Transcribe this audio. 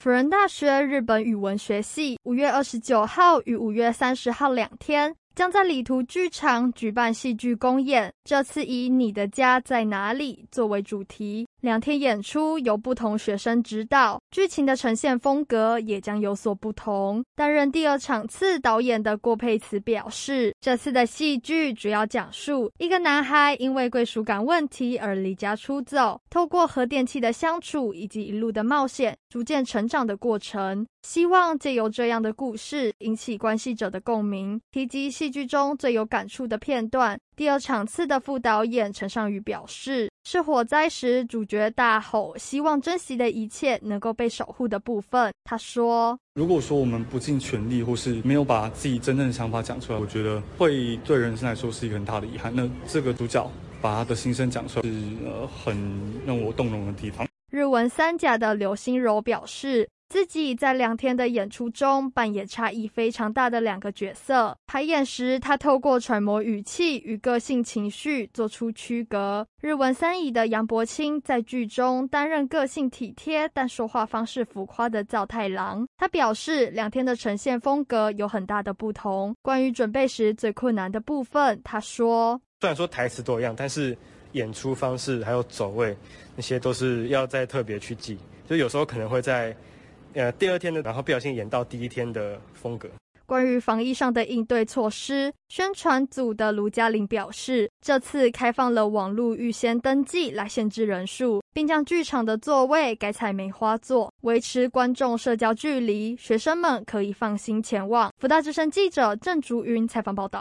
辅仁大学日本语文学系5月29号与5月30号2天将在礼图剧场举办戏剧公演，这次以你的家在哪里作为主题，2天演出由不同学生指导，剧情的呈现风格也将有所不同。担任第2场次导演的郭佩慈表示，这次的戏剧主要讲述一个男孩因为归属感问题而离家出走，透过和电器的相处以及一路的冒险，逐渐成长的过程，希望借由这样的故事引起关系者的共鸣。提及戏剧中最有感触的片段，第2场次的副导演陈尚宇表示，是火灾时主角大吼希望珍惜的一切能够被守护的部分。他说， 如果说我们不尽全力或是没有把自己真正的想法讲出来，我觉得会对人生来说是一个很大的遗憾。那这个主角把他的心声讲出来是很让我动容的地方。 日文三甲的刘心柔表示，自己在2天的演出中扮演差异非常大的2个角色，排演时他透过揣摩语气与个性情绪做出区隔。日文3乙的杨柏清在剧中担任个性体贴但说话方式浮夸的造太郎，他表示2天的呈现风格有很大的不同。关于准备时最困难的部分，他说， 虽然说台词都一样，但是演出方式还有走位那些都是要再特别去记，就有时候可能会在第2天的然后不小心演到第1天的风格。 关于防疫上的应对措施，宣传组的卢嘉玲表示，这次开放了网络预先登记来限制人数，并将剧场的座位改采梅花座，维持观众社交距离，学生们可以放心前往。福大之声记者郑竹云采访报道。